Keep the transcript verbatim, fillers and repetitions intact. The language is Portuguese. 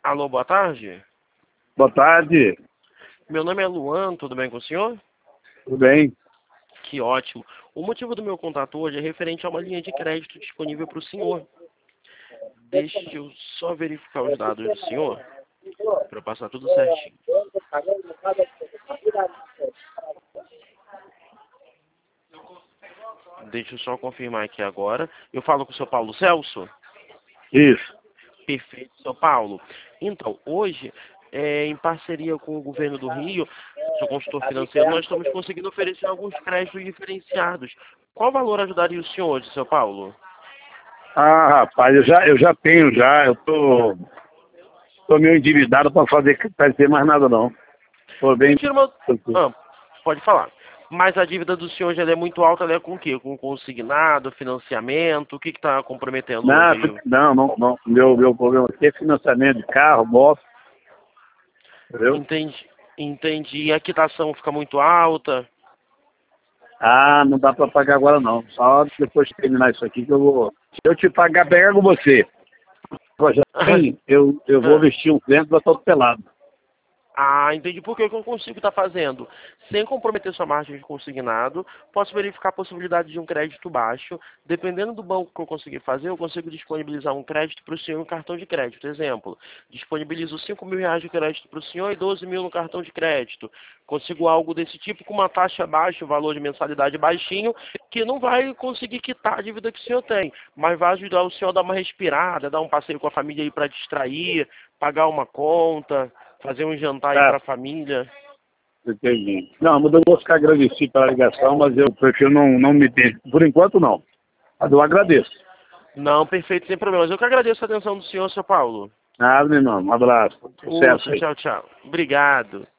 Alô, boa tarde. Boa tarde. Meu nome é Luan, tudo bem com o senhor? Tudo bem? Que ótimo. O motivo do meu contato hoje é referente a uma linha de crédito disponível para o senhor. Deixe eu só verificar os dados do senhor, para eu passar tudo certinho. Deixa eu só confirmar aqui agora. Eu falo com o seu Paulo Celso? Isso. Perfeito, seu Paulo. Então, hoje, é, em parceria com o governo do Rio, sou consultor financeiro, nós estamos conseguindo oferecer alguns créditos diferenciados. Qual valor ajudaria o senhor hoje, seu Paulo? Ah, rapaz, eu já, eu já tenho já, eu tô, tô meio endividado para fazer, para ter mais nada não. Tô Me bem. tira uma... Ah, pode falar. Mas a dívida do senhor já é muito alta, ela é com o quê? Com consignado, financiamento? O que está comprometendo Não, hoje aí? não, não, não. Meu, meu problema aqui é financiamento de carro, moto, entendeu? Entendi. Entendi. E a quitação fica muito alta? Ah, não dá para pagar agora não. Só depois de terminar isso aqui que eu vou. Se eu te pagar, pega com você. Pô, já tem, eu, eu vou vestir um vento para todo pelado. Ah, entendi. Porque o que eu consigo estar fazendo? Sem comprometer sua margem de consignado, posso verificar a possibilidade de um crédito baixo. Dependendo do banco que eu conseguir fazer, eu consigo disponibilizar um crédito para o senhor no cartão de crédito. Exemplo, disponibilizo cinco mil reais de crédito para o senhor e doze mil no cartão de crédito. Consigo algo desse tipo com uma taxa baixa, o valor de mensalidade baixinho, que não vai conseguir quitar a dívida que o senhor tem, mas vai ajudar o senhor a dar uma respirada, dar um passeio com a família aí para distrair, pagar uma conta, fazer um jantar aí Tá, para a família. entendi. Não, mas eu vou ficar agradecido pela ligação, mas eu prefiro não, não me ter. Por enquanto não. Mas eu agradeço. Não, perfeito, sem problemas. Eu que agradeço a atenção do senhor, seu Paulo. Nada, meu irmão. Um abraço. Sucesso Ouça, aí. tchau, tchau. Obrigado.